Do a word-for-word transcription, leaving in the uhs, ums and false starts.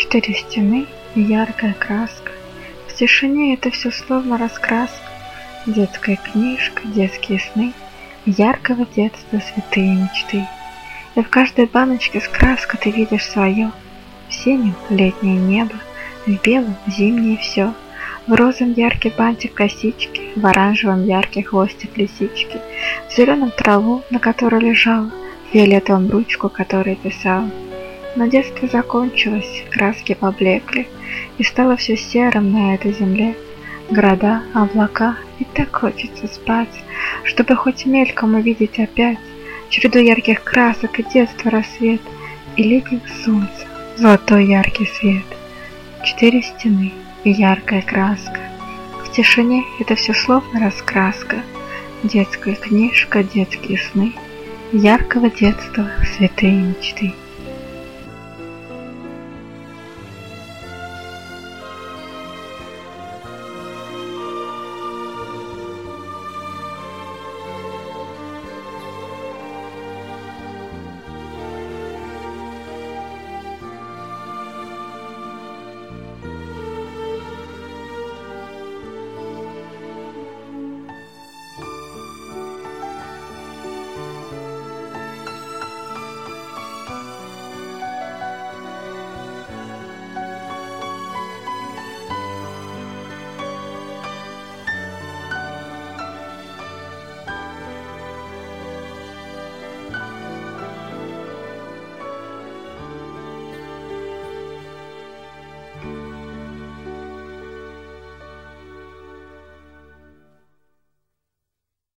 Четыре стены и яркая краска. В тишине это все словно раскраска. Детская книжка, детские сны, яркого детства святые мечты. И в каждой баночке с краской ты видишь свое. В синем летнее небо, в белом зимнее все, в розовом яркий бантик косички, в оранжевом яркий хвостик лисички, в зеленом траву, на которой лежала, в фиолетовом ручку, которой писала. Но детство закончилось, краски поблекли, и стало все серым на этой земле. Города, облака, и так хочется спать, чтобы хоть мельком увидеть опять череду ярких красок и детства рассвет, и летнего солнца золотой яркий свет. Четыре стены и яркая краска. В тишине это все словно раскраска. Детская книжка, детские сны, яркого детства святые мечты.